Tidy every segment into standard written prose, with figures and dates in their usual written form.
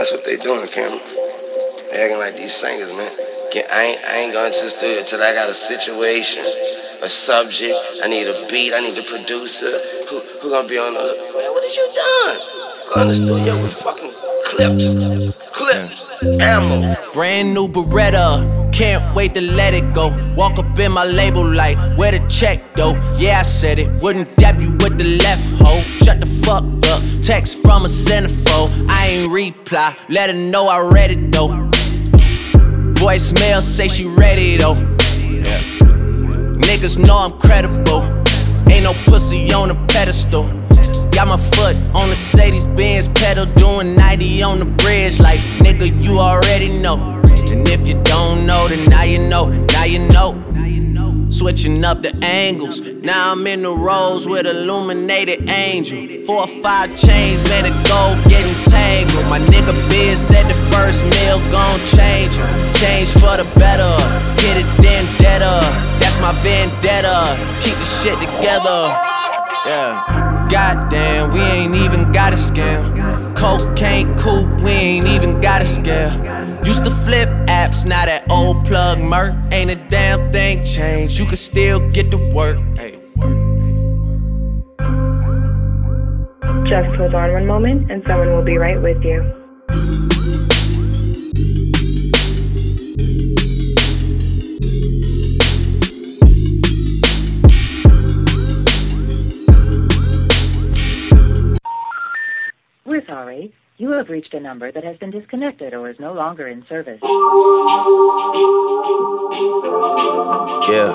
That's what they doing, Cam. They acting like these singers, man. I ain't going to the studio till I got a situation, a subject. I need a beat. I need a producer. Who gonna be on the hook? Man, what is you doing? Go in the studio with fucking clips, ammo. Brand new Beretta, can't wait to let it go. Walk up in my label like, where the check though? Yeah, I said it, wouldn't dap you with the left hoe. Shut the fuck up, text from a centerfold. I ain't reply, let her know I read it though. Voicemail say she ready though. Yeah. Niggas know I'm credible, ain't no pussy on a pedestal. Got my foot on the Mercedes-Benz pedal, doing 90 on the bridge. Like, nigga, you already know. And if you don't know, then now you know, now you know. Switching up the angles, now I'm in the rows with illuminated angel. 4 or 5 chains, made of gold getting tangled. My nigga Biz said the first meal gon' change him. Change for the better, hit it then deader. That's my vendetta, keep the shit together. Yeah. Goddamn, we ain't even got a scam. Cocaine coupe, we ain't even got a scale. Used to flip apps, now that old plug murk. Ain't a damn thing changed, you can still get to work. Hey. Just hold on one moment and someone will be right with you. We're sorry. You have reached a number that has been disconnected or is no longer in service. Yeah.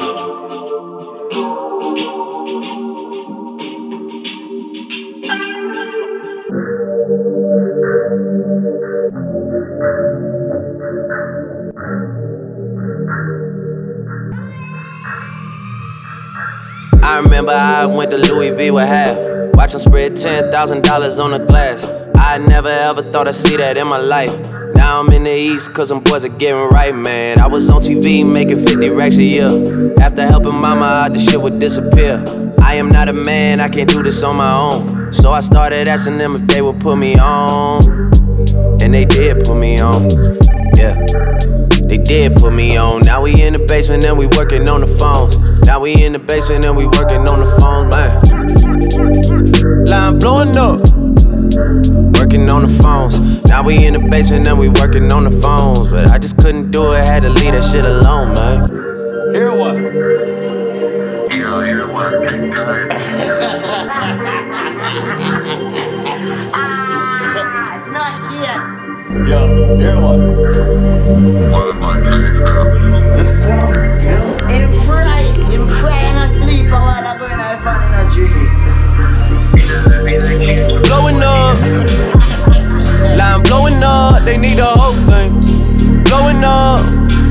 I remember I went to Louis V with half. Watch them spread $10,000 on the glass. I never ever thought I'd see that in my life. Now I'm in the East cause them boys are getting right, man. I was on TV making 50 racks a year. After helping mama out, the shit would disappear. I am not a man, I can't do this on my own. So I started asking them if they would put me on. And they did put me on, yeah. They did put me on. Now we in the basement and we working on the phones. Now we in the basement and we working on the phones, man. Line blowing up, working on the phones. Now we in the basement and we working on the phones. But I just couldn't do it, had to leave that shit alone, man. Hear what? Hear what? No shit. Yo, hear what? Just come, him fry and asleep a while ago and I found in a drizzy. Blowing up, line blowing up, they need the whole thing. Blowing up,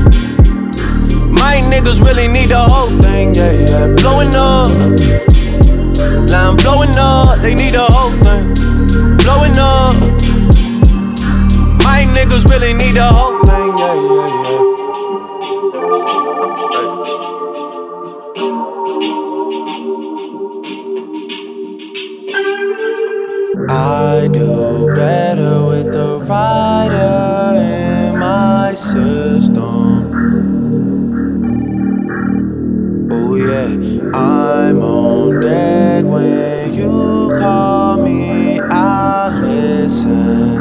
my niggas really need the whole thing, yeah, yeah. Blowing up, line blowing up, they need the whole thing. Blowing up, my niggas really need the whole thing, yeah, yeah, yeah. I do better with the rider in my system. Oh yeah, I'm on deck when you call me, I'll listen.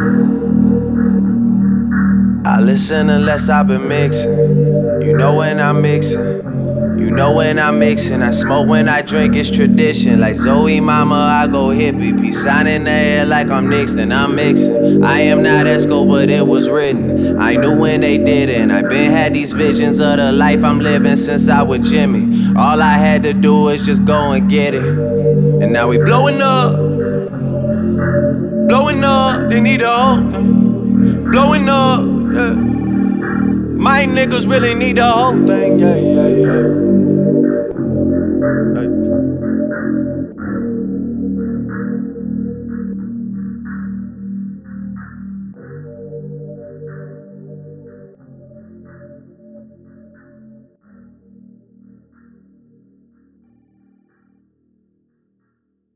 I listen unless I've been mixing. You know when I'm mixing. You know when I'm mixing, I smoke when I drink, it's tradition. Like Zoe mama, I go hippie. Peace sign in the air like I'm Nixon, I'm mixing. I am not Esco, but it was written. I knew when they did it, and I been had these visions of the life I'm living since I was Jimmy. All I had to do is just go and get it. And now we blowing up, they need a whole thing. Blowing up, yeah. My niggas really need the whole thing, yeah, yeah, yeah. Hey.